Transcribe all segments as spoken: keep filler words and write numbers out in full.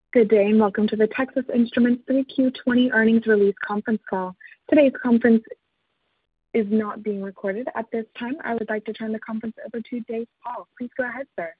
Good day, and welcome to the Texas Instruments three Q twenty earnings release conference call. Today's conference is not being recorded. At this time, I would like to turn the conference over to Dave Paul. Please go ahead, sir.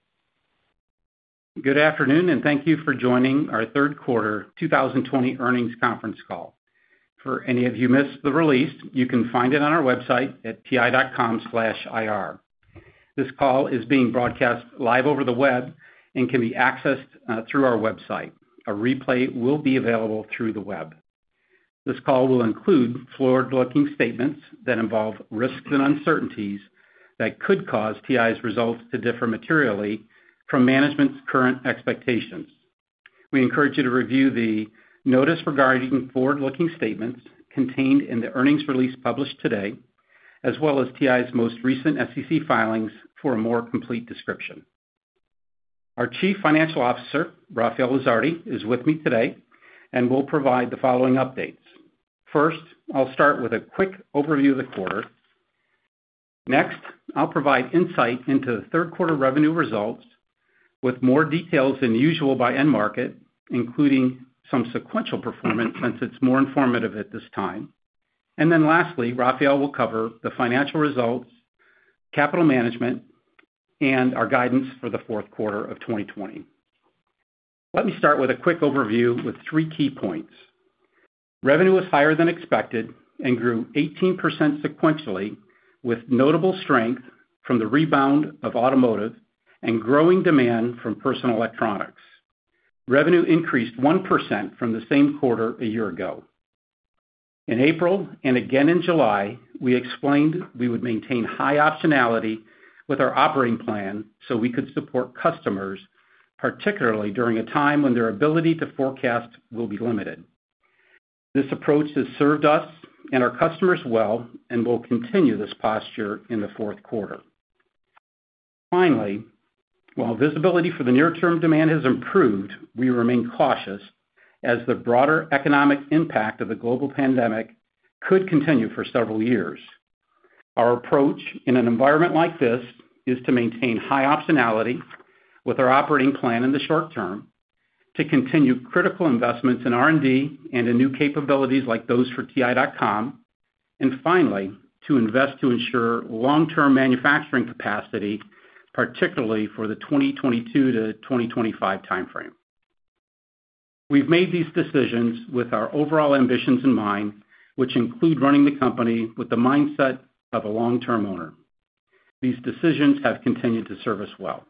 Good afternoon, and thank you for joining our third quarter two thousand twenty earnings conference call. For any of you missed the release, you can find it on our website at T I dot com slash I R. This call is being broadcast live over the web and can be accessed uh, through our website. A replay will be available through the web. This call will include forward-looking statements that involve risks and uncertainties that could cause T I's results to differ materially from management's current expectations. We encourage you to review the notice regarding forward-looking statements contained in the earnings release published today, as well as T I's most recent S E C filings for a more complete description. Our Chief Financial Officer, Rafael Lizardi, is with me today and will provide the following updates. First, I'll start with a quick overview of the quarter. Next, I'll provide insight into the third quarter revenue results with more details than usual by end market, including some sequential performance since it's more informative at this time. And then lastly, Rafael will cover the financial results, capital management, and our guidance for the fourth quarter of twenty twenty. Let me start with a quick overview with three key points. Revenue was higher than expected and grew eighteen percent sequentially, with notable strength from the rebound of automotive and growing demand from personal electronics. Revenue increased one percent from the same quarter a year ago. In April and again in July, we explained we would maintain high optionality with our operating plan so we could support customers, particularly during a time when their ability to forecast will be limited. This approach has served us and our customers well and will continue this posture in the fourth quarter. Finally, while visibility for the near-term demand has improved, we remain cautious as the broader economic impact of the global pandemic could continue for several years. Our approach in an environment like this is to maintain high optionality with our operating plan in the short term, to continue critical investments in R and D and in new capabilities like those for T I dot com, and finally, to invest to ensure long-term manufacturing capacity, particularly for the twenty twenty-two to twenty twenty-five timeframe. We've made these decisions with our overall ambitions in mind, which include running the company with the mindset of a long-term owner. These decisions have continued to serve us well.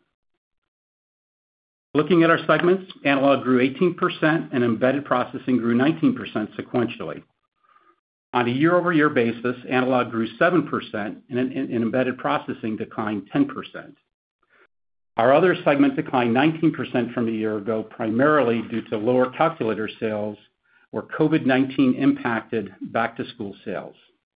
Looking at our segments, Analog grew eighteen percent and Embedded Processing grew nineteen percent sequentially. On a year-over-year basis, Analog grew seven percent and, and Embedded Processing declined ten percent. Our other segment declined nineteen percent from a year ago, primarily due to lower calculator sales, where COVID nineteen impacted back-to-school sales.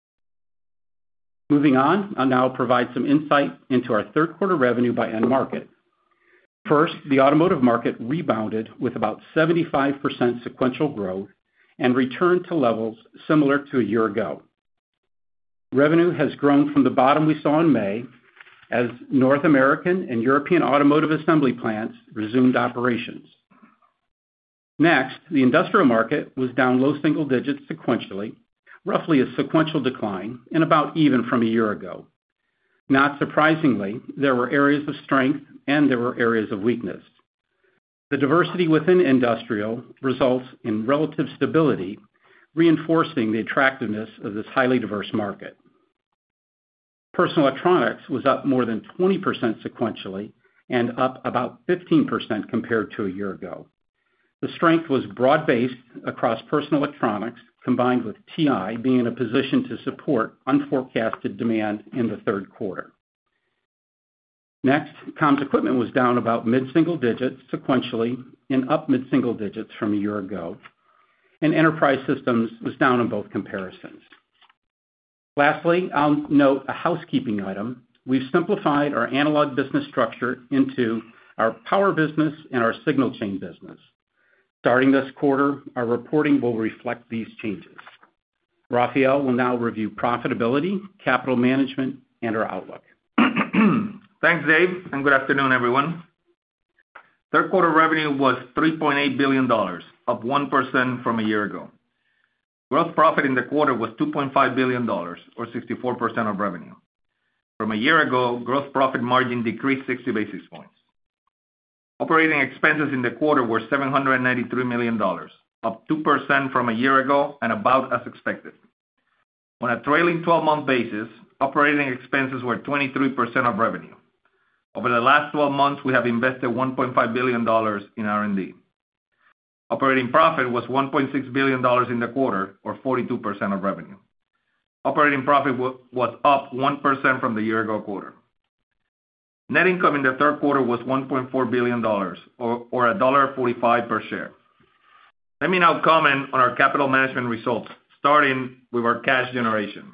Moving on, I'll now provide some insight into our third quarter revenue by end market. First, the automotive market rebounded with about seventy-five percent sequential growth and returned to levels similar to a year ago. Revenue has grown from the bottom we saw in May as North American and European automotive assembly plants resumed operations. Next, the industrial market was down low single digits sequentially, roughly a sequential decline, and about even from a year ago. Not surprisingly, there were areas of strength and there were areas of weakness. The diversity within industrial results in relative stability, reinforcing the attractiveness of this highly diverse market. Personal electronics was up more than twenty percent sequentially and up about fifteen percent compared to a year ago. The strength was broad-based across personal electronics, combined with T I being in a position to support unforecasted demand in the third quarter. Next, comms equipment was down about mid-single digits sequentially and up mid-single digits from a year ago, and enterprise systems was down in both comparisons. Lastly, I'll note a housekeeping item. We've simplified our analog business structure into our power business and our signal chain business. Starting this quarter, our reporting will reflect these changes. Rafael will now review profitability, capital management, and our outlook. Thanks, Dave, and good afternoon, everyone. Third quarter revenue was three point eight billion dollars, up one percent from a year ago. Gross profit in the quarter was two point five billion dollars, or sixty-four percent of revenue. From a year ago, gross profit margin decreased sixty basis points. Operating expenses in the quarter were seven hundred ninety-three million dollars, up two percent from a year ago and about as expected. On a trailing twelve-month basis, operating expenses were twenty-three percent of revenue. Over the last twelve months, we have invested one point five billion dollars in R and D. Operating profit was one point six billion dollars in the quarter, or forty-two percent of revenue. Operating profit was up one percent from the year-ago quarter. Net income in the third quarter was one point four billion dollars, or one dollar forty-five per share. Let me now comment on our capital management results, starting with our cash generation.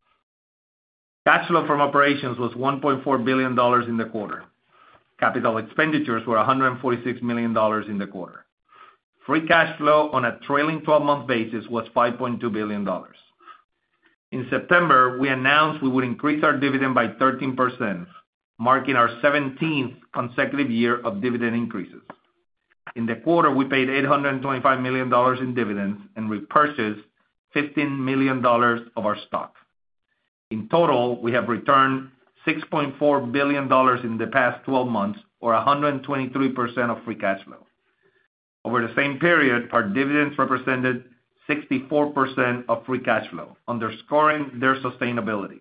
Cash flow from operations was one point four billion dollars in the quarter. Capital expenditures were one hundred forty-six million dollars in the quarter. Free cash flow on a trailing twelve-month basis was five point two billion dollars. In September, we announced we would increase our dividend by thirteen percent, marking our seventeenth consecutive year of dividend increases. In the quarter, we paid eight hundred twenty-five million dollars in dividends and repurchased fifteen million dollars of our stock. In total, we have returned six point four billion dollars in the past twelve months, or one hundred twenty-three percent of free cash flow. Over the same period, our dividends represented sixty-four percent of free cash flow, underscoring their sustainability.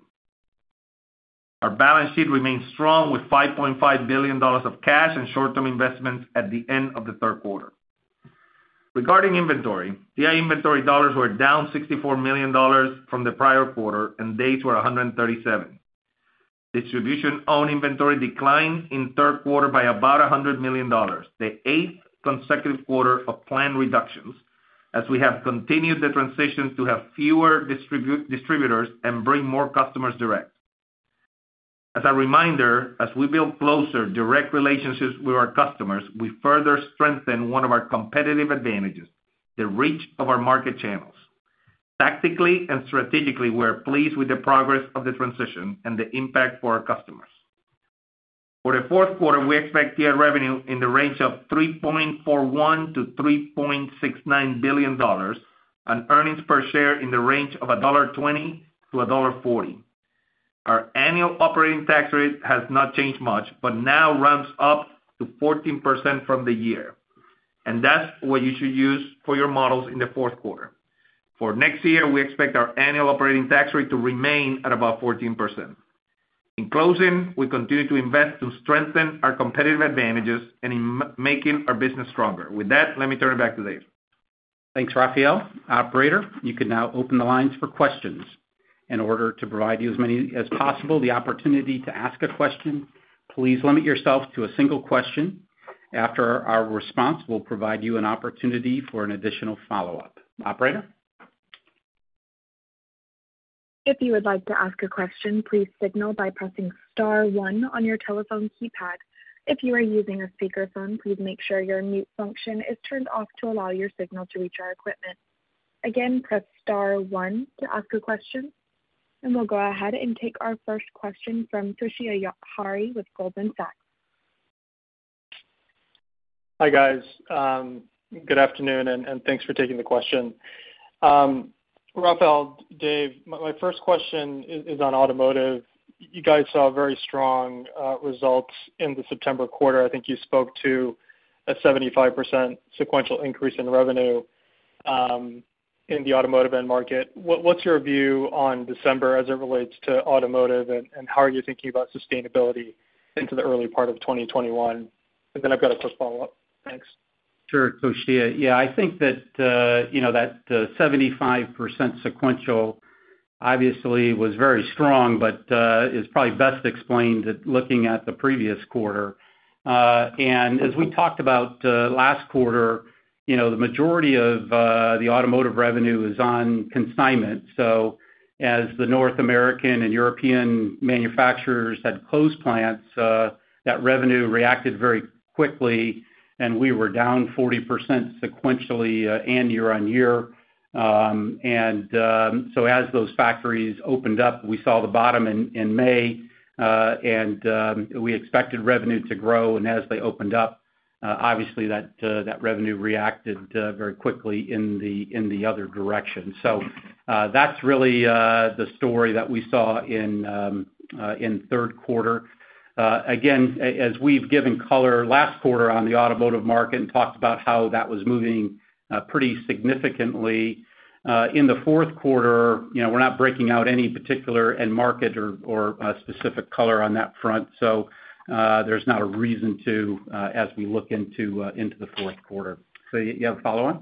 Our balance sheet remains strong with five point five billion dollars of cash and short-term investments at the end of the third quarter. Regarding inventory, T I inventory dollars were down sixty-four million dollars from the prior quarter, and days were one hundred thirty-seven. Distribution-owned inventory declined in third quarter by about one hundred million dollars, the eighth consecutive quarter of planned reductions, as we have continued the transition to have fewer distribu- distributors and bring more customers direct. As a reminder, as we build closer direct relationships with our customers, we further strengthen one of our competitive advantages, the reach of our market channels. Tactically and strategically, we're pleased with the progress of the transition and the impact for our customers. For the fourth quarter, we expect T I revenue in the range of three point four one to three point six nine billion dollars, and earnings per share in the range of one dollar twenty to one dollar forty. Our annual operating tax rate has not changed much, but now ramps up to fourteen percent from the year. And that's what you should use for your models in the fourth quarter. For next year, we expect our annual operating tax rate to remain at about fourteen percent. In closing, we continue to invest to strengthen our competitive advantages and in m- making our business stronger. With that, let me turn it back to Dave. Thanks, Rafael. Operator, you can now open the lines for questions. In order to provide you as many as possible the opportunity to ask a question, please limit yourself to a single question. After our response, we'll provide you an opportunity for an additional follow-up. Operator? If you would like to ask a question, please signal by pressing star one on your telephone keypad. If you are using a speakerphone, please make sure your mute function is turned off to allow your signal to reach our equipment. Again, press star one to ask a question. And we'll go ahead and take our first question from Toshiya Hari with Goldman Sachs. Hi, guys. Um, good afternoon, and, and thanks for taking the question. Um, Rafael, Dave, my, my first question is, is on automotive. You guys saw very strong uh, results in the September quarter. I think you spoke to a seventy-five percent sequential increase in revenue. Um, in the automotive end market. What, what's your view on December as it relates to automotive, and, and how are you thinking about sustainability into the early part of twenty twenty-one? And then I've got a quick follow-up. Thanks. Sure, Toshiya. Yeah, I think that, uh, you know, that uh, seventy-five percent sequential obviously was very strong, but uh, is probably best explained at looking at the previous quarter. Uh, and as we talked about uh, last quarter, you know, the majority of uh, the automotive revenue is on consignment. So as the North American and European manufacturers had closed plants, uh, that revenue reacted very quickly, and we were down forty percent sequentially uh, and year on year. Um, and um, so as those factories opened up, we saw the bottom in, in May, uh, and um, we expected revenue to grow, and as they opened up, uh, obviously that uh, that revenue reacted uh, very quickly in the in the other direction. So uh, that's really uh, the story that we saw in um, uh, in third quarter. Uh, again, as we've given color last quarter on the automotive market and talked about how that was moving uh, pretty significantly. Uh, in the fourth quarter, you know, we're not breaking out any particular end market or, or uh, specific color on that front. So uh, there's not a reason to uh, as we look into uh, into the fourth quarter. So you, you have a follow-on?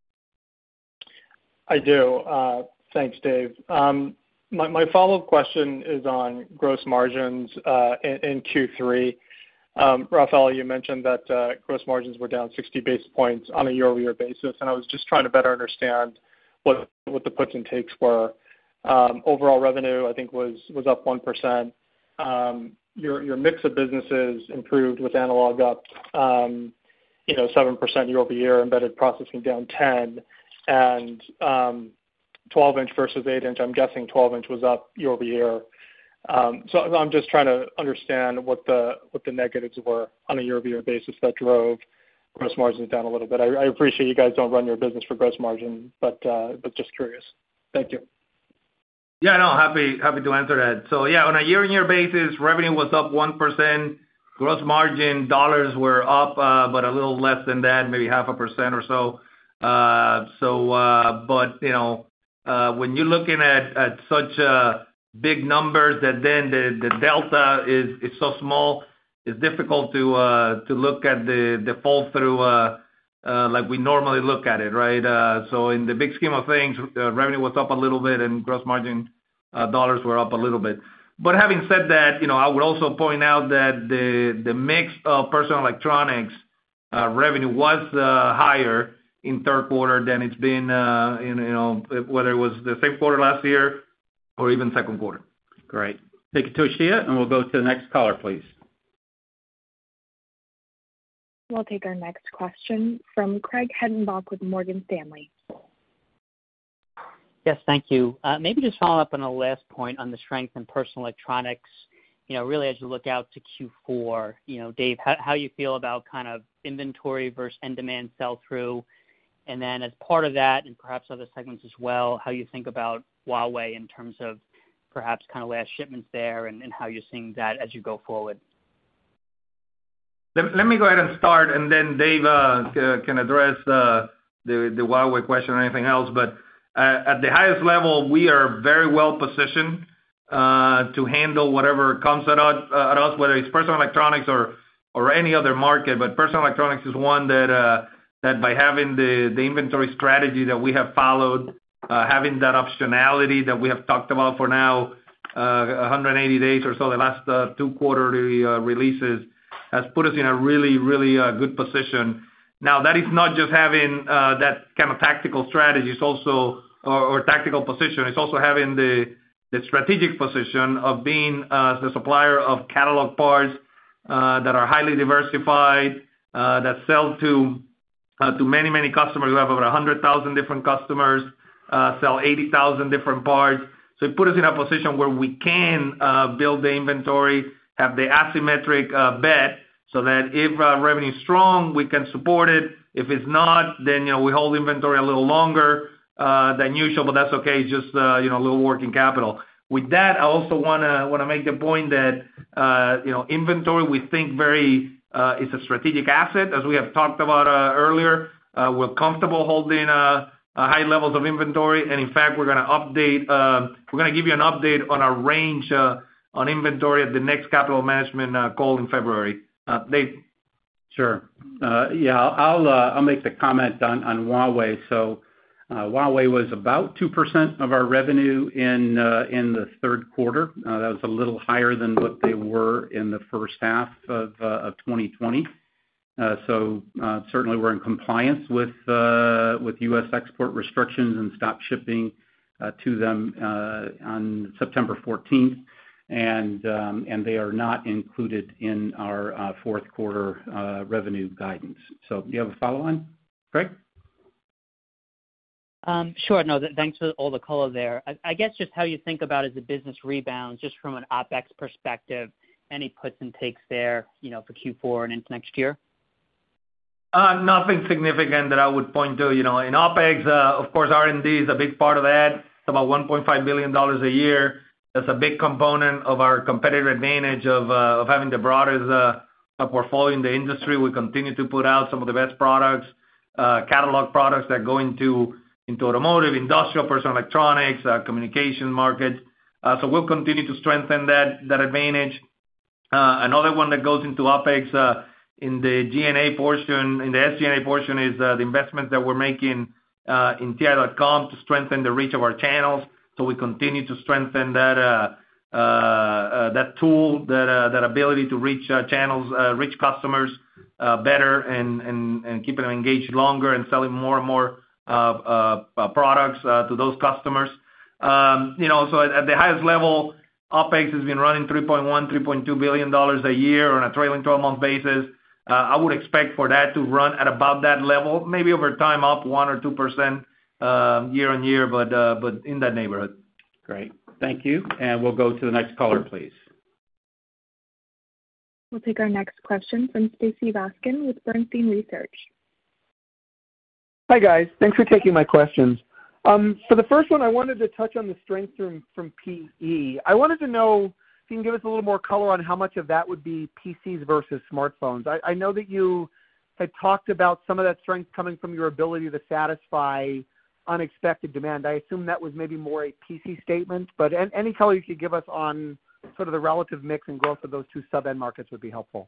I do. Uh, thanks, Dave. Um, my, my follow-up question is on gross margins uh, in, in Q three. Um, Rafael, you mentioned that uh, gross margins were down sixty basis points on a year-over-year basis, and I was just trying to better understand what what the puts and takes were. Um, overall revenue, I think, was was up one percent. Um, your your mix of businesses improved with analog up, um, you know, seven percent year-over-year, embedded processing down ten, and um, twelve-inch versus eight-inch. I'm guessing twelve-inch was up year-over-year. Um, so I'm just trying to understand what the what the negatives were on a year-over-year basis that drove gross margins down a little bit. I, I appreciate you guys don't run your business for gross margin, but uh, but just curious. Thank you. Yeah, no, happy happy to answer that. So yeah, on a year-on-year basis, revenue was up one percent. Gross margin dollars were up, uh, but a little less than that, maybe half a percent or so. Uh, so, uh, but you know, uh, when you're looking at at such uh, big numbers, that then the the delta is is so small. It's difficult to uh, to look at the the fall through uh, uh, like we normally look at it, right? Uh, so in the big scheme of things, uh, revenue was up a little bit and gross margin uh, dollars were up a little bit. But having said that, you know, I would also point out that the the mix of personal electronics uh, revenue was uh, higher in third quarter than it's been, uh, in, you know, whether it was the same quarter last year or even second quarter. Great. Thank you, Toshiya, and we'll go to the next caller, please. We'll take our next question from Craig Hettenbach with Morgan Stanley. Yes, thank you. Uh, maybe just follow up on the last point on the strength in personal electronics. You know, really as you look out to Q four, you know, Dave, how, how you feel about kind of inventory versus end demand sell-through, and then as part of that, and perhaps other segments as well, how you think about Huawei in terms of perhaps kind of last shipments there and, and how you're seeing that as you go forward. Let, let me go ahead and start, and then Dave uh, can address uh, the, the Huawei question or anything else. But uh, at the highest level, we are very well positioned uh, to handle whatever comes at us, uh, at us, whether it's personal electronics or, or any other market. But personal electronics is one that uh, that by having the, the inventory strategy that we have followed, uh, having that optionality that we have talked about for now uh, one hundred eighty days or so, the last uh, two quarterly uh, releases, has put us in a really, really uh, good position. Now, that is not just having uh, that kind of tactical strategy, it's also, or, or tactical position, it's also having the, the strategic position of being uh, the supplier of catalog parts uh, that are highly diversified, uh, that sell to uh, to many, many customers. We have over one hundred thousand different customers, uh, sell eighty thousand different parts. So it put us in a position where we can uh, build the inventory, have the asymmetric uh, bet, so that if uh, revenue is strong, we can support it. If it's not, then, you know, we hold inventory a little longer uh, than usual, but that's okay. It's just, uh, you know, a little working capital. With that, I also wanna wanna make the point that, uh, you know, inventory, we think very uh, is a strategic asset, as we have talked about uh, earlier. Uh, we're comfortable holding uh, uh, high levels of inventory, and in fact, we're gonna update. Uh, we're gonna give you an update on our range uh, on inventory at the next capital management uh, call in February. Uh, Dave? Sure. Uh, yeah, I'll uh, I'll make the comment on, on Huawei. So uh, Huawei was about two percent of our revenue in uh, in the third quarter. Uh, that was a little higher than what they were in the first half of uh, of twenty twenty. Uh, so uh, certainly we're in compliance with uh, with U S export restrictions and stopped shipping uh, to them uh, on September fourteenth. And um, and they are not included in our uh, fourth quarter uh, revenue guidance. So do you have a follow-on, Craig? Um, sure. No, th- thanks for all the color there. I, I guess just how you think about as the business rebounds, just from an OpEx perspective, any puts and takes there, you know, for Q four and into next year? Uh, nothing significant that I would point to. You know, in OpEx, uh, of course, R and D is a big part of that. It's about one point five billion dollars a year. That's a big component of our competitive advantage of uh, of having the broadest uh, portfolio in the industry. We continue to put out some of the best products, uh, catalog products that go into into automotive, industrial, personal electronics, uh, communication markets. Uh, so we'll continue to strengthen that that advantage. Uh, another one that goes into OpEx. Uh, In the G and A portion, in the S G and A portion is uh, the investments that we're making uh, in T I dot com to strengthen the reach of our channels. So we continue to strengthen that uh, uh, uh, that tool, that uh, that ability to reach uh, channels, uh, reach customers uh, better, and, and and keeping them engaged longer, and selling more and more uh, uh, uh, products uh, to those customers. Um, you know, so at, at the highest level, OpEx has been running three point one, three point two billion dollars a year on a trailing twelve month basis. Uh, I would expect for that to run at about that level, maybe over time up one or two percent uh, year on year, but uh, but in that neighborhood. Great. Thank you. And we'll go to the next caller, please. We'll take our next question from Stacy Rasgon with Bernstein Research. Hi, guys. Thanks for taking my questions. Um, for the first one, I wanted to touch on the strength from, from P E. I wanted to know if you can give us a little more color on how much of that would be P Cs versus smartphones. I, I know that you had talked about some of that strength coming from your ability to satisfy unexpected demand. I assume that was maybe more a P C statement, but any color you could give us on sort of the relative mix and growth of those two sub-end markets would be helpful.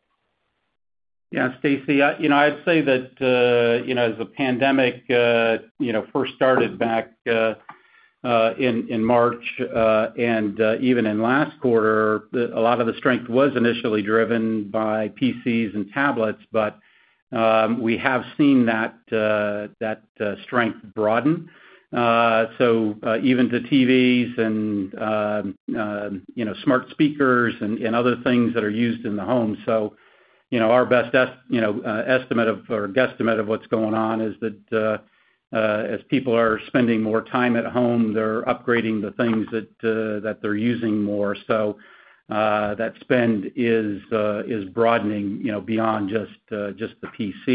Yeah, Stacy, I, you know, I'd say that, uh, you know, as the pandemic, uh, you know, first started back uh, uh, in, in March uh, and uh, even in last quarter, the, a lot of the strength was initially driven by P Cs and tablets, but um, we have seen that, uh, that uh, strength broaden. Uh, so uh, even to T Vs and, uh, uh, you know, smart speakers and, and other things that are used in the home. So, you know, our best est- you know, uh, estimate of or guesstimate of what's going on is that uh, uh, as people are spending more time at home, they're upgrading the things that uh, that they're using more. So uh, that spend is uh, is broadening, you know, beyond just uh, just the P C.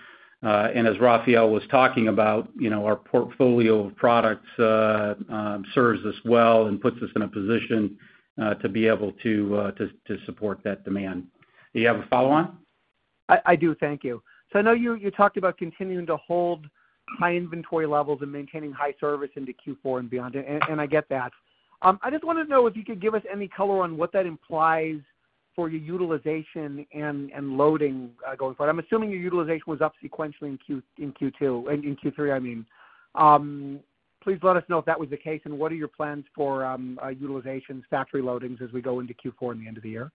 Uh, and as Rafael was talking about, you know, our portfolio of products uh, um, serves us well and puts us in a position uh, to be able to, uh, to to support that demand. Do you have a follow-on? I, I do, thank you. So I know you, you talked about continuing to hold high inventory levels and maintaining high service into Q four and beyond, and, and I get that. Um, I just wanted to know if you could give us any color on what that implies for your utilization and, and loading uh, going forward. I'm assuming your utilization was up sequentially in Q in Q two and in Q three. I mean, um, please let us know if that was the case, and what are your plans for um, uh, utilizations, factory loadings as we go into Q four and the end of the year?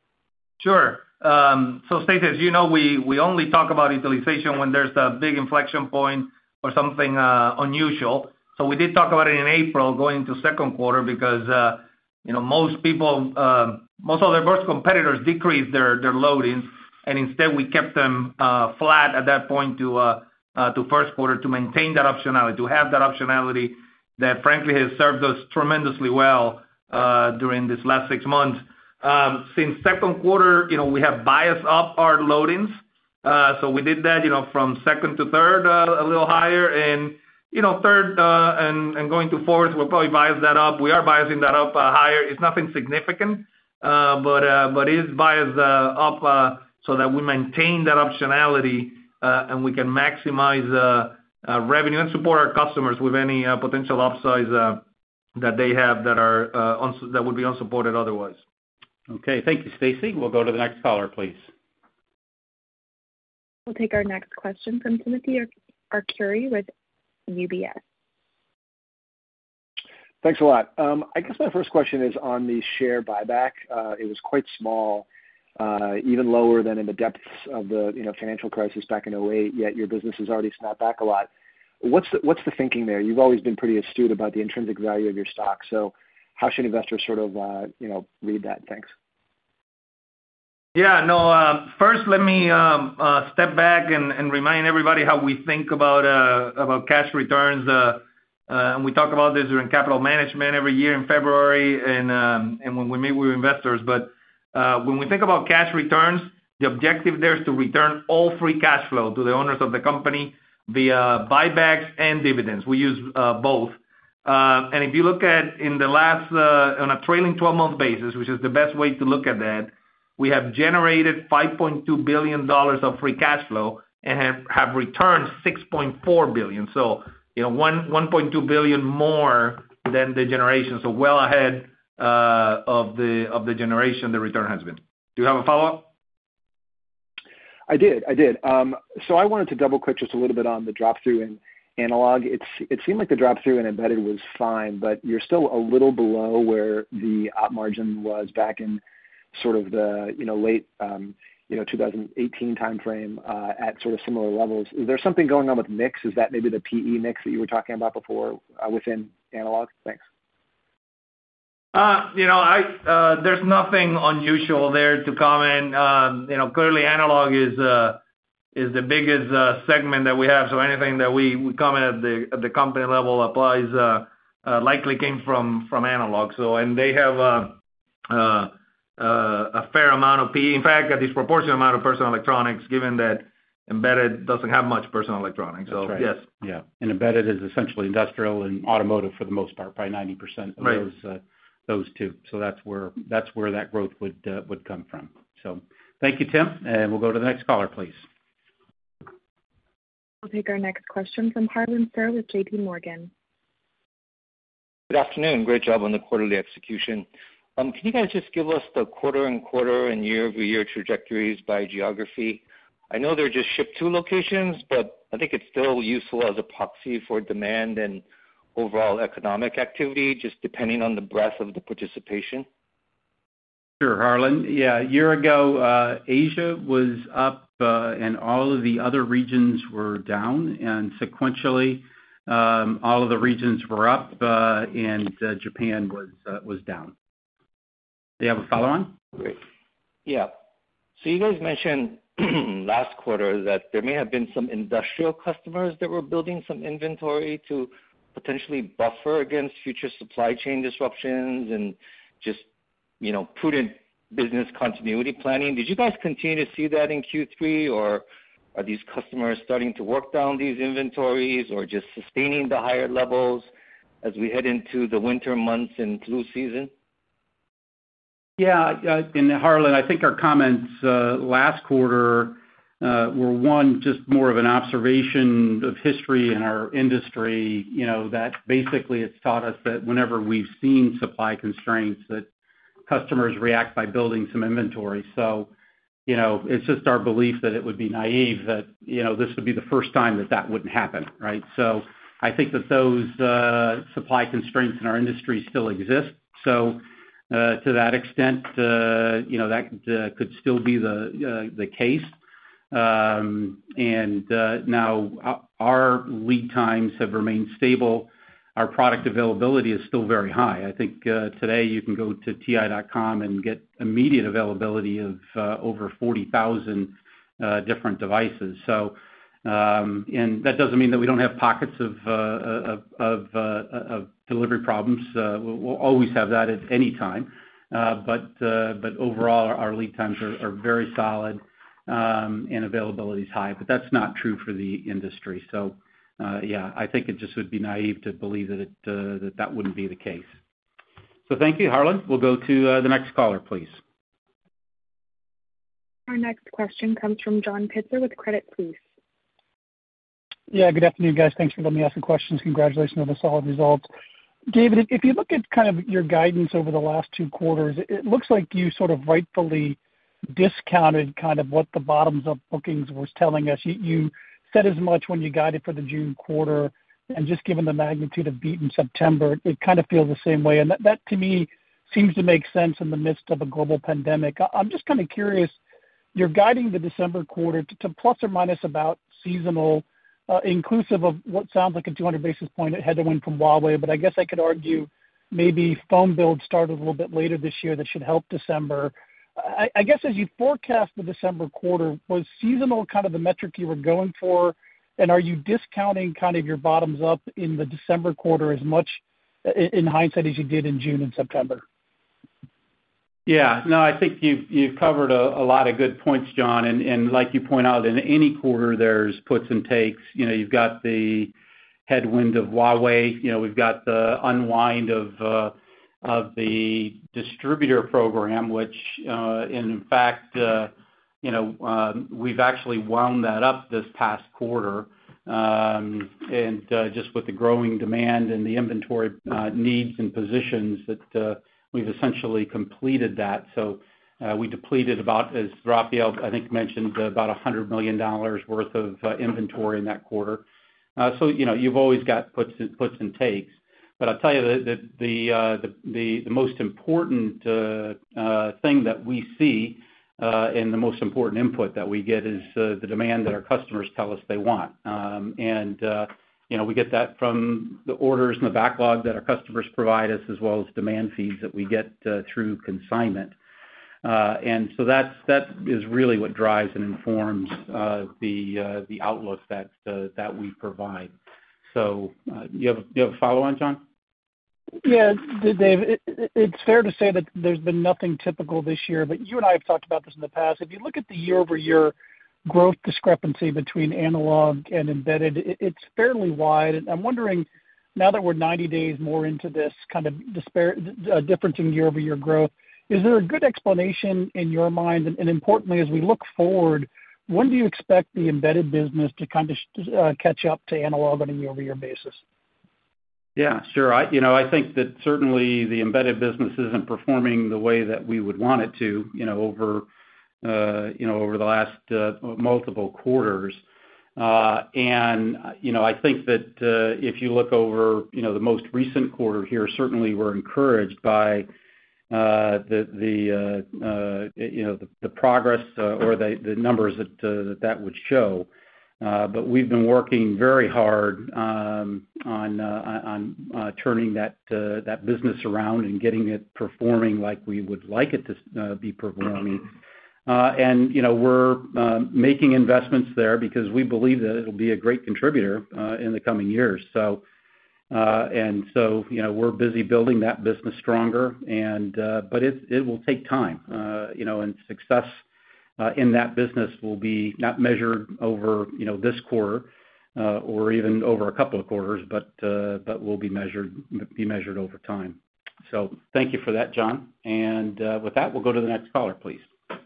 Sure. Um, so, Stacey, as you know, we, we only talk about utilization when there's a big inflection point or something uh, unusual. So we did talk about it in April going into second quarter because, uh, you know, most people, uh, most of their most competitors decreased their, their loadings, and instead we kept them uh, flat at that point to uh, uh, to first quarter to maintain that optionality, to have that optionality that, frankly, has served us tremendously well uh, during this last six months. Um, since second quarter, you know, we have biased up our loadings. Uh, so we did that, you know, from second to third uh, a little higher, and, you know, third uh, and, and going to fourth, we'll probably bias that up. We are biasing that up uh, higher. It's nothing significant, uh, but uh, but it is biased uh, up uh, so that we maintain that optionality uh, and we can maximize uh, uh, revenue and support our customers with any uh, potential upsides uh, that they have that are uh, uns- that would be unsupported otherwise. Okay, thank you, Stacy. We'll go to the next caller, please. We'll take our next question from Timothy Arcuri with U B S. Thanks a lot. Um, I guess my first question is on the share buyback. Uh, it was quite small, uh, even lower than in the depths of the you know financial crisis back in oh eight. Yet your business has already snapped back a lot. What's the, what's the thinking there? You've always been pretty astute about the intrinsic value of your stock. So how should investors sort of uh, you know read that? Thanks. Yeah, no, uh, first let me um, uh, step back and, and remind everybody how we think about uh, about cash returns. Uh, uh, and we talk about this during capital management every year in February and um, and when we meet with investors. But uh, when we think about cash returns, The objective there is to return all free cash flow to the owners of the company via buybacks and dividends. We use uh, both. Uh, and if you look at in the last, uh, on a trailing twelve-month basis, which is the best way to look at that, we have generated five point two billion dollars of free cash flow and have, have returned six point four billion dollars. So, you know, one, one point two billion dollars more than the generation. So well ahead uh, of the of the generation the return has been. Do you have a follow-up? I did. I did. Um, so I wanted to double-click just a little bit on the drop-through in analog. It's, it seemed like the drop-through in embedded was fine, but you're still a little below where the op margin was back in sort of the, you know, late, um, you know, two thousand eighteen timeframe uh, at sort of similar levels. Is there something going on with mix? Is that maybe the P E mix that you were talking about before uh, within analog? Thanks. Uh, you know, I uh, there's nothing unusual there to comment. Um, you know, clearly analog is uh, is the biggest uh, segment that we have. So anything that we, we comment at the at the company level applies uh, uh, likely came from from analog. So and they have uh, uh, uh, a fair amount of P E. In fact, a disproportionate amount of personal electronics, given that embedded doesn't have much personal electronics. So right. yes, yeah, and embedded is essentially industrial and automotive for the most part, probably ninety percent of right. those. Uh, those two. So that's where that's where that growth would uh, would come from. So thank you, Tim, and we'll go to the next caller, please. We'll take our next question from Harlan Sur with J P Morgan. Good afternoon. Great job on the quarterly execution. Um, can you guys just give us the quarter-and-quarter and year-over-year trajectories by geography? I know they're just ship-to locations, but I think it's still useful as a proxy for demand and overall economic activity, just depending on the breadth of the participation? Sure, Harlan. Yeah, a year ago, uh, Asia was up, uh, and all of the other regions were down, and sequentially, um, all of the regions were up, uh, and uh, Japan was uh, was down. Do you have a follow-on? Great. Yeah. So you guys mentioned last quarter that there may have been some industrial customers that were building some inventory to potentially buffer against future supply chain disruptions and just, you know, prudent business continuity planning. Did you guys continue to see that in Q three, or are these customers starting to work down these inventories or just sustaining the higher levels as we head into the winter months and flu season? Yeah, uh, and Harlan, I think our comments uh, last quarter Uh, were one, just more of an observation of history in our industry, you know, that basically it's taught us that whenever we've seen supply constraints, that customers react by building some inventory. So, you know, it's just our belief that it would be naive that, you know, this would be the first time that that wouldn't happen, right? So I think that those uh, supply constraints in our industry still exist. So uh, to that extent, uh, you know, that uh, could still be the uh, the case. Um, and uh, now our lead times have remained stable. Our product availability is still very high. I think uh, today you can go to T I dot com and get immediate availability of uh, over forty thousand uh, different devices. So, um, and that doesn't mean that we don't have pockets of uh, of, of, uh, of delivery problems. Uh, we'll always have that at any time. Uh, but uh, but overall, our, our lead times are, are very solid. Um, and availability is high, but that's not true for the industry. So, uh, yeah, I think it just would be naive to believe that it uh, that that wouldn't be the case. So, thank you, Harlan. We'll go to uh, the next caller, please. Our next question comes from John Pitzer with Credit Suisse. Yeah, good afternoon, guys. Thanks for letting me ask the questions. Congratulations on the solid results. David, if you look at kind of your guidance over the last two quarters, it looks like you sort of rightfully discounted kind of what the bottoms-up bookings was telling us. You, you said as much when you guided for the June quarter, and just given the magnitude of beat in September, it kind of feels the same way. And that, that to me seems to make sense in the midst of a global pandemic. I'm just kind of curious, you're guiding the December quarter to, to plus or minus about seasonal, uh, inclusive of what sounds like a two hundred basis point headwind from Huawei, but I guess I could argue maybe phone build started a little bit later this year that should help December. I, I guess as you forecast the December quarter, was seasonal kind of the metric you were going for? And are you discounting kind of your bottoms up in the December quarter as much in hindsight as you did in June and September? Yeah. No, I think you've you've covered a, a lot of good points, John. And, and like you point out, in any quarter there's puts and takes. You know, you've got the headwind of Huawei. You know, we've got the unwind of uh, of the distributor program, which uh, in fact, uh, you know, um, we've actually wound that up this past quarter. Um, and uh, just with the growing demand and the inventory uh, needs and positions that uh, we've essentially completed that. So uh, we depleted about, as Rafael, I think, mentioned, uh, about one hundred million dollars worth of uh, inventory in that quarter. Uh, so, you know, you've always got puts and, puts and takes. But I'll tell you that the, the, uh, the, the, the most important uh, uh, thing that we see uh, and the most important input that we get is uh, the demand that our customers tell us they want. Um, and, uh, you know, we get that from the orders and the backlog that our customers provide us, as well as demand feeds that we get uh, through consignment. Uh, and so that's, that is really what drives and informs uh, the, uh, the outlook that, uh, that we provide. So uh, you have, you have a follow-on, John? Yeah, Dave, it, it's fair to say that there's been nothing typical this year, but you and I have talked about this in the past. If you look at the year-over-year growth discrepancy between analog and embedded, it, it's fairly wide. And I'm wondering, now that we're ninety days more into this kind of dispar- uh, difference in year-over-year growth, is there a good explanation in your mind? And, and importantly, as we look forward, when do you expect the embedded business to kind of uh, catch up to analog on a year-over-year basis? Yeah, sure. I, you know, I think that certainly the embedded business isn't performing the way that we would want it to, you know, over, uh, you know, over the last uh, multiple quarters. Uh, and, you know, I think that uh, if you look over, you know, the most recent quarter here, certainly we're encouraged by uh, the, the uh, uh, you know, the, the progress uh, or the, the numbers that, uh, that that would show. Uh, but we've been working very hard um, on uh, on uh, turning that uh, that business around and getting it performing like we would like it to uh, be performing. Uh, and you know we're uh, making investments there because we believe that it'll be a great contributor uh, in the coming years. So uh, and so you know we're busy building that business stronger. And uh, but it it will take time. Uh, you know and success Uh, in that business will be not measured over, you know, this quarter uh, or even over a couple of quarters, but uh, but will be measured be measured over time. So thank you for that, John. And uh, with that, we'll go to the next caller, please.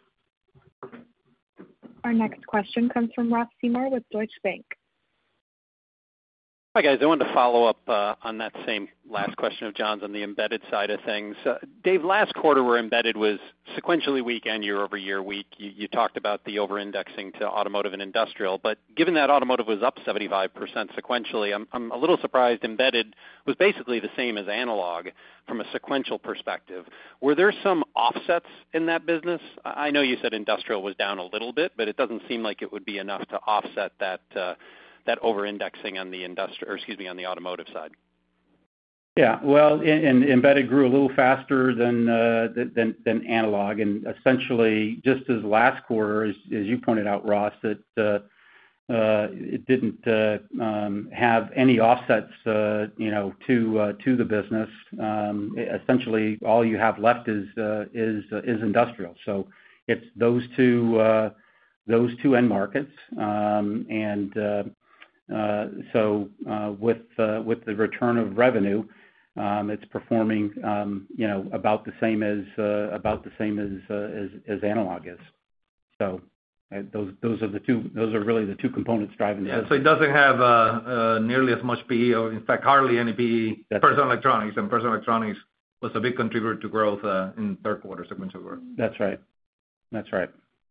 Our next question comes from Ross Seymore with Deutsche Bank. Hi, guys. I wanted to follow up uh, on that same last question of John's on the embedded side of things. Uh, Dave, last quarter where embedded was sequentially weak and year-over-year weak, you, you talked about the over-indexing to automotive and industrial. But given that automotive was up seventy-five percent sequentially, I'm, I'm a little surprised embedded was basically the same as analog from a sequential perspective. Were there some offsets in that business? I know you said industrial was down a little bit, but it doesn't seem like it would be enough to offset that uh, that over-indexing on the industri- or excuse me, on the automotive side. Yeah, well, and embedded grew a little faster than uh, than than analog, and essentially just as last quarter, as, as you pointed out, Ross, that uh, uh, it didn't uh, um, have any offsets, uh, you know, to uh, to the business. Um, essentially, all you have left is uh, is uh, is industrial. So it's those two uh, those two end markets, um, and uh, Uh, so uh, with uh, with the return of revenue, um, it's performing um, you know about the same as uh, about the same as, uh, as as analog is. So uh, those those are the two those are really the two components driving the yeah. business. So it doesn't have uh, uh, nearly as much P E, or in fact hardly any P E. That's personal right. electronics and personal electronics was a big contributor to growth uh, in third quarter sequential growth. That's right. That's right.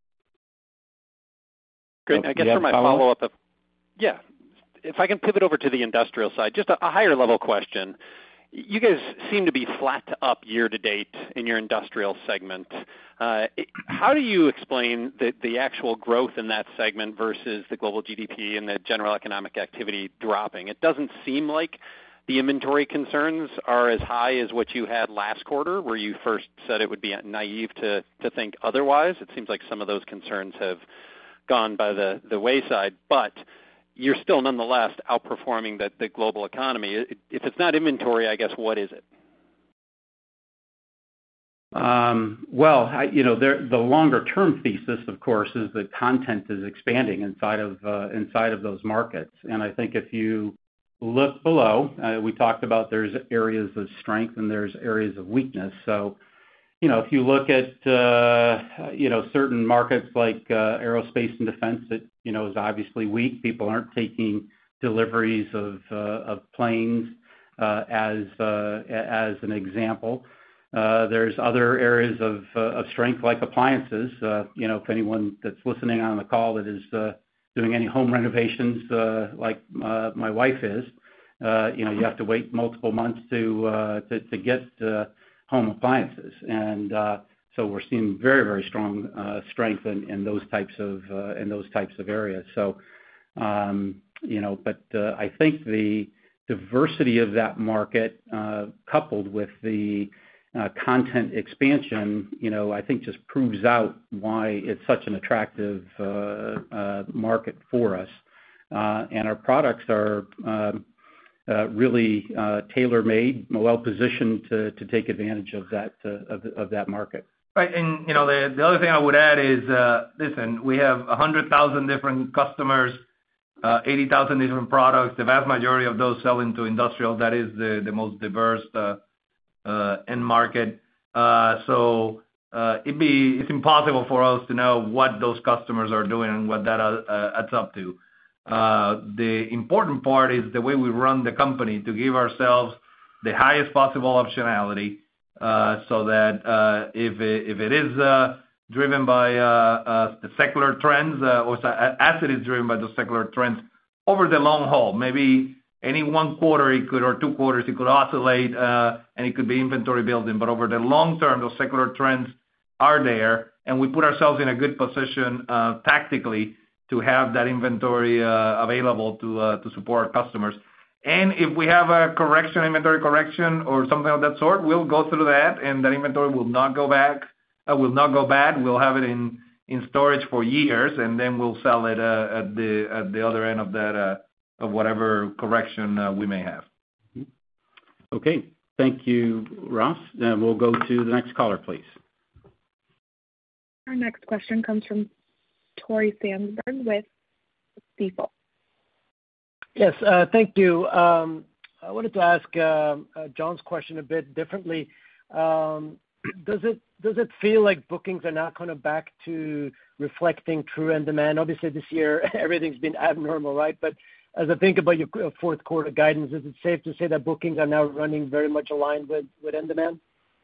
Great. So, I guess for my follow-up, follow-up of, yeah. If I can pivot over to the industrial side, just a, a higher level question. You guys seem to be flat to up year to date in your industrial segment. Uh, how do you explain the, the actual growth in that segment versus the global G D P and the general economic activity dropping? It doesn't seem like the inventory concerns are as high as what you had last quarter, where you first said it would be naive to, to think otherwise. It seems like some of those concerns have gone by the, the wayside, but you're still nonetheless outperforming the, the global economy. If it's not inventory, I guess, what is it? Um, well, I, you know, there, the longer-term thesis, of course, is that content is expanding inside of uh, inside of those markets. And I think if you look below, uh, we talked about there's areas of strength and there's areas of weakness. So, you know, if you look at uh, you know certain markets like uh, aerospace and defense, that you know is obviously weak. People aren't taking deliveries of uh, of planes uh, as uh, as an example. Uh, there's other areas of, uh, of strength like appliances. Uh, you know, if anyone that's listening on the call that is uh, doing any home renovations uh, like uh, my wife is, uh, you know, you have to wait multiple months to uh, to, to get uh, home appliances, and uh, so we're seeing very very strong uh, strength in, in those types of uh, in those types of areas. So, um, you know, but uh, I think the diversity of that market, uh, coupled with the Uh, content expansion, you know, I think just proves out why it's such an attractive uh, uh, market for us. Uh, and our products are uh, uh, really uh, tailor-made, well-positioned to, to take advantage of that uh, of, of that market. Right, and you know, the, the other thing I would add is, uh, listen, we have one hundred thousand different customers, uh, eighty thousand different products. The vast majority of those sell into industrial. That is the, the most diverse uh, Uh, end market. Uh, so uh, it'd be it's impossible for us to know what those customers are doing and what that uh, adds up to. Uh, the important part is the way we run the company to give ourselves the highest possible optionality, uh, so that uh, if it, if it is uh, driven by uh, uh, the secular trends, uh, or as it is driven by the secular trends over the long haul, maybe. Any one quarter, it could, or two quarters, it could oscillate, uh, and it could be inventory building. But over the long term, those secular trends are there, and we put ourselves in a good position uh, tactically to have that inventory uh, available to uh, to support our customers. And if we have a correction, inventory correction, or something of that sort, we'll go through that, and that inventory will not go back, uh, will not go bad. We'll have it in in storage for years, and then we'll sell it uh, at the at the other end of that. Uh, of whatever correction uh, we may have. Okay. Thank you, Ross. And we'll go to the next caller, please. Our next question comes from Tore Svanberg with Stifel. Yes, uh, thank you. Um, I wanted to ask uh, uh, John's question a bit differently. Um, does it does it feel like bookings are now kind of back to reflecting true end demand? Obviously, this year everything's been abnormal, right? But as I think about your fourth quarter guidance, is it safe to say that bookings are now running very much aligned with, with end demand?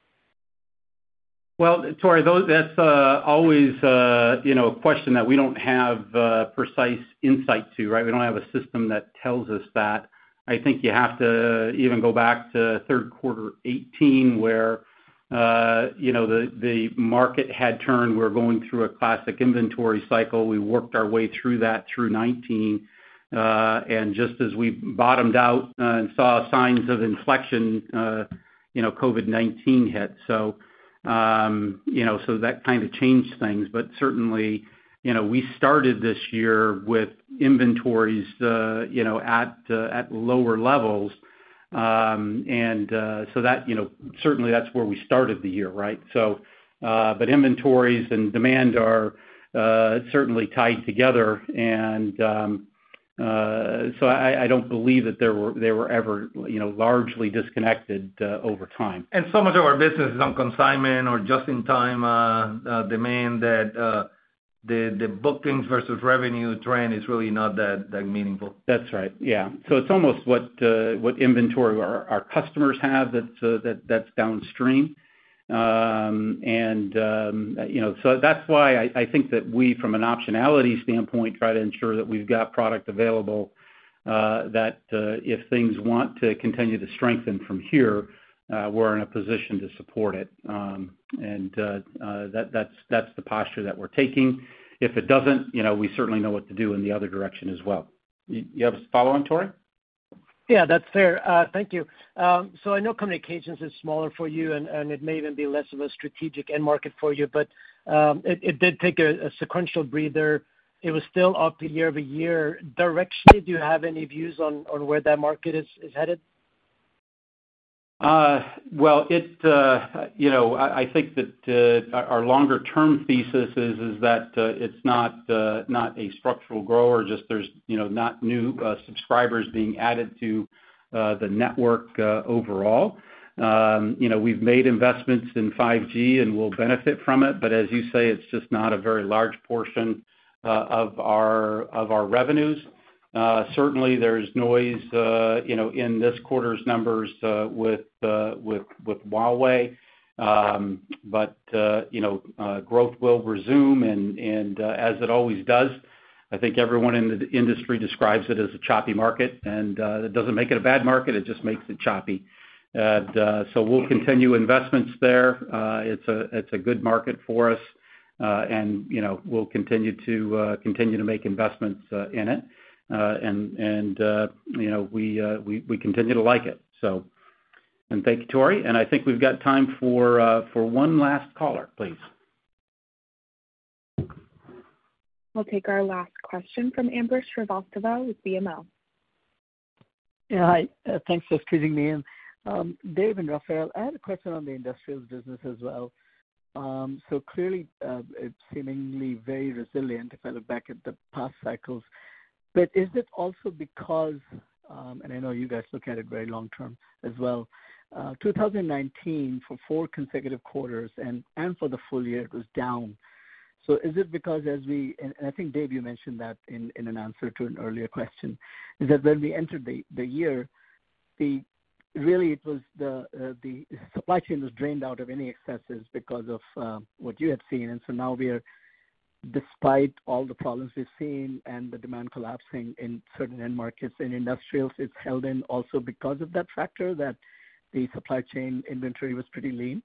Well, Tore, those, that's uh, always uh, you know a question that we don't have uh, precise insight to, right? We don't have a system that tells us that. I think you have to even go back to third quarter eighteen, where uh, you know the the market had turned. We're going through a classic inventory cycle. We worked our way through that through nineteen. Uh, and just as we bottomed out uh, and saw signs of inflection, uh, you know, COVID nineteen hit. So, um, you know, so that kind of changed things. But certainly, you know, we started this year with inventories, uh, you know, at uh, at lower levels, um, and uh, so that, you know, certainly that's where we started the year, right? So, uh, but inventories and demand are uh, certainly tied together, and um, Uh, so I, I don't believe that there were they were ever you know largely disconnected uh, over time. And so much of our business is on consignment or just-in-time uh, uh, demand that uh, the the bookings versus revenue trend is really not that that meaningful. That's right. Yeah. So it's almost what uh, what inventory our, our customers have that's uh, that that's downstream. Um, and, um, you know, so that's why I, I think that we, from an optionality standpoint, try to ensure that we've got product available uh, that uh, if things want to continue to strengthen from here, uh, we're in a position to support it. Um, and uh, uh, that, that's, that's the posture that we're taking. If it doesn't, you know, we certainly know what to do in the other direction as well. You, you have a follow-on, Tore? Yeah, that's fair. Uh, thank you. Um, so I know communications is smaller for you, and, and it may even be less of a strategic end market for you, but um, it, it did take a, a sequential breather. It was still up year over year. Directionally, do you have any views on, on where that market is, is headed? Uh, well, it, uh, you know, I, I think that uh, our longer-term thesis is is that uh, it's not uh, not a structural grower. Just there's you know not new uh, subscribers being added to uh, the network uh, overall. Um, you know, we've made investments in five G and we'll benefit from it, but as you say, it's just not a very large portion uh, of our of our revenues. Uh, certainly, there's noise, uh, you know, in this quarter's numbers uh, with uh, with with Huawei, um, but uh, you know, uh, growth will resume, and and uh, as it always does, I think everyone in the industry describes it as a choppy market, and uh, it doesn't make it a bad market; it just makes it choppy. And uh, so we'll continue investments there. Uh, it's a it's a good market for us, uh, and you know, we'll continue to uh, continue to make investments uh, in it. Uh, and and uh, you know we, uh, we we continue to like it. So, and thank you, Tori. And I think we've got time for uh, for one last caller, please. We'll take our last question from Amber Srivastava with B M O. Yeah, hi. Uh, thanks for squeezing me in. Um, Dave and Rafael, I had a question on the industrials business as well. Um, so clearly, uh, it's seemingly very resilient if I look back at the past cycles. But is it also because, um, and I know you guys look at it very long term as well, uh, two thousand nineteen for four consecutive quarters and, and for the full year it was down. So is it because as we, and, and I think Dave, you mentioned that in, in an answer to an earlier question, is that when we entered the, the year, the really it was the uh, the supply chain was drained out of any excesses because of uh, what you had seen, and so now we are, despite all the problems we've seen and the demand collapsing in certain end markets in industrials, it's held in also because of that factor that the supply chain inventory was pretty lean?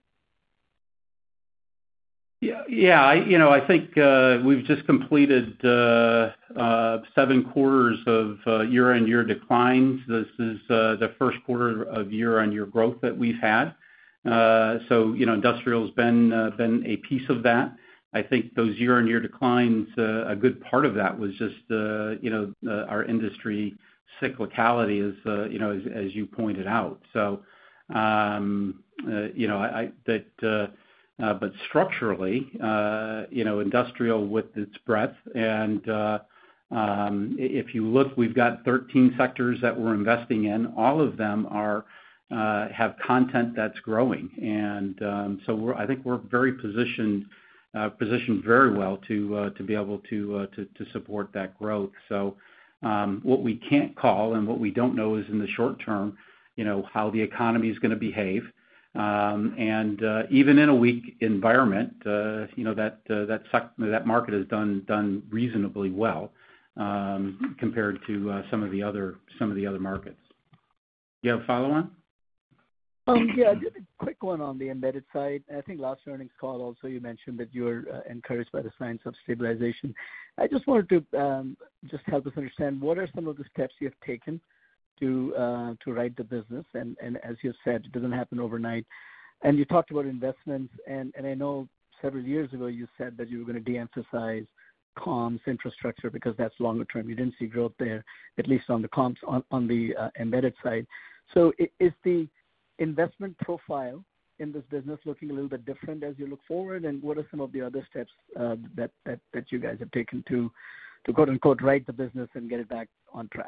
Yeah, yeah. I, you know, I think uh, we've just completed uh, uh, seven quarters of uh, year-on-year declines. This is uh, the first quarter of year-on-year growth that we've had. Uh, so, you know, industrial's been uh, been a piece of that. I think those year-on-year declines, uh, a good part of that was just, uh, you know, uh, our industry cyclicality, as uh, you know, as, as you pointed out. So, um, uh, you know, I, I that, uh, uh, but structurally, uh, you know, industrial with its breadth, and uh, um, if you look, we've got thirteen sectors that we're investing in. All of them are uh, have content that's growing, and um, so we're, I think we're very positioned. Uh, positioned very well to uh, to be able to, uh, to to support that growth. So um, what we can't call and what we don't know is in the short term, you know, how the economy is going to behave. Um, and uh, even in a weak environment, uh, you know, that uh, that sec- that market has done done reasonably well um, compared to uh, some of the other some of the other markets. You have a follow-on? Um, yeah, just a quick one on the embedded side. I think last earnings call also you mentioned that you were uh, encouraged by the signs of stabilization. I just wanted to um, just help us understand what are some of the steps you have taken to uh, to right the business. And, and as you said, it doesn't happen overnight. And you talked about investments, and, and I know several years ago you said that you were going to de-emphasize comms infrastructure because that's longer term. You didn't see growth there, at least on the comms, on, on the uh, embedded side. So is the investment profile in this business looking a little bit different as you look forward, and what are some of the other steps uh, that, that that you guys have taken to to quote unquote right the business and get it back on track?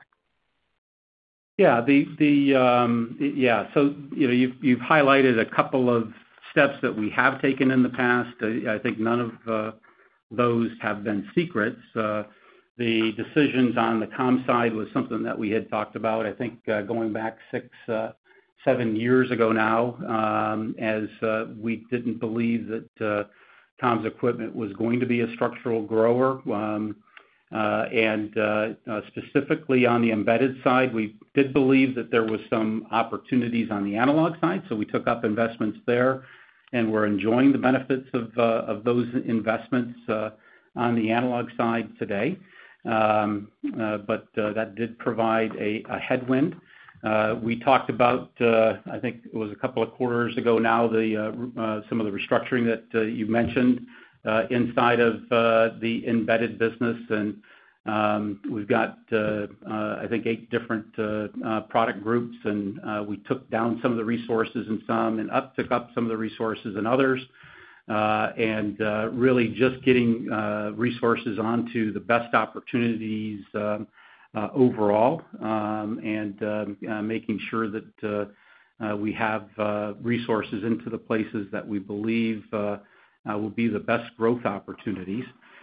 Yeah, the the um, yeah. So you know you've you've highlighted a couple of steps that we have taken in the past. I, I think none of uh, those have been secrets. Uh, the decisions on the comm side was something that we had talked about. I think uh, going back six. Uh, seven years ago now, um, as uh, we didn't believe that uh, comms equipment was going to be a structural grower. Um, uh, and uh, uh, specifically on the embedded side, we did believe that there was some opportunities on the analog side, so we took up investments there, and we're enjoying the benefits of, uh, of those investments uh, on the analog side today. Um, uh, but uh, that did provide a, a headwind. Uh, we talked about, uh, I think it was a couple of quarters ago now, the uh, uh, some of the restructuring that uh, you mentioned uh, inside of uh, the embedded business, and Um, we've got, uh, uh, I think, eight different uh, uh, product groups, and uh, we took down some of the resources in some and up took up some of the resources in others, uh, and uh, really just getting uh, resources onto the best opportunities um, uh, overall, um, and um, uh, making sure that uh, uh, we have uh, resources into the places that we believe uh, uh, will be the best growth opportunities.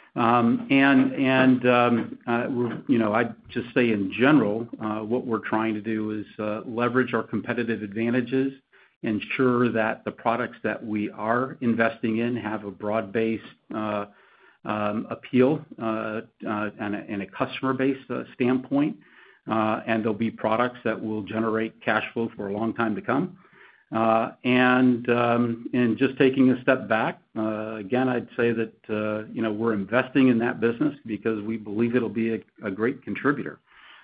Um, and and um, uh, we're, you know, I'd just say in general, uh, what we're trying to do is uh, leverage our competitive advantages, ensure that the products that we are investing in have a broad-based uh, um, appeal uh, uh, and, a, and a customer-based uh, standpoint, uh, and there'll be products that will generate cash flow for a long time to come. Uh, and um, and just taking a step back, uh, again, I'd say that uh, you know we're investing in that business because we believe it'll be a, a great contributor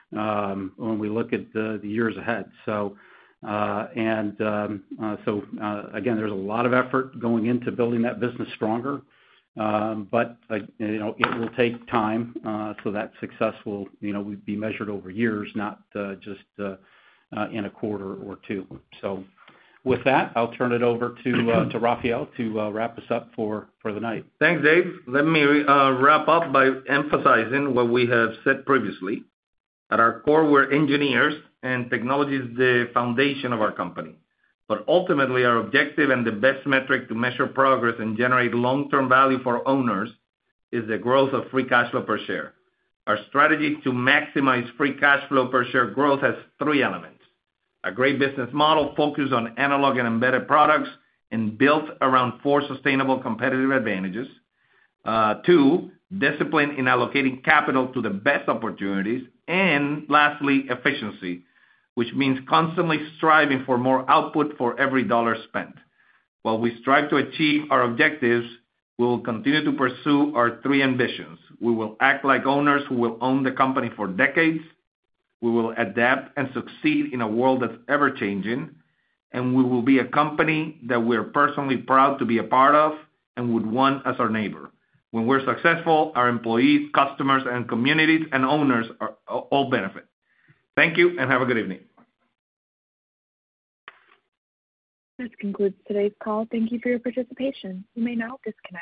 um, when we look at the, the years ahead. So uh, and um, uh, so uh, again, there's a lot of effort going into building that business stronger, um, but uh, you know it will take time. Uh, so that success will you know be measured over years, not uh, just uh, uh, in a quarter or two. So. With that, I'll turn it over to uh, to Rafael to uh, wrap us up for, for the night. Thanks, Dave. Let me uh, wrap up by emphasizing what we have said previously. At our core, we're engineers, and technology is the foundation of our company. But ultimately, our objective and the best metric to measure progress and generate long-term value for owners is the growth of free cash flow per share. Our strategy to maximize free cash flow per share growth has three elements. A great business model focused on analog and embedded products and built around four sustainable competitive advantages. Uh, two, discipline in allocating capital to the best opportunities. And lastly, efficiency, which means constantly striving for more output for every dollar spent. While we strive to achieve our objectives, we will continue to pursue our three ambitions. We will act like owners who will own the company for decades. We will adapt and succeed in a world that's ever-changing, and we will be a company that we're personally proud to be a part of and would want as our neighbor. When we're successful, our employees, customers, and communities and owners are all benefit. Thank you, and have a good evening. This concludes today's call. Thank you for your participation. You may now disconnect.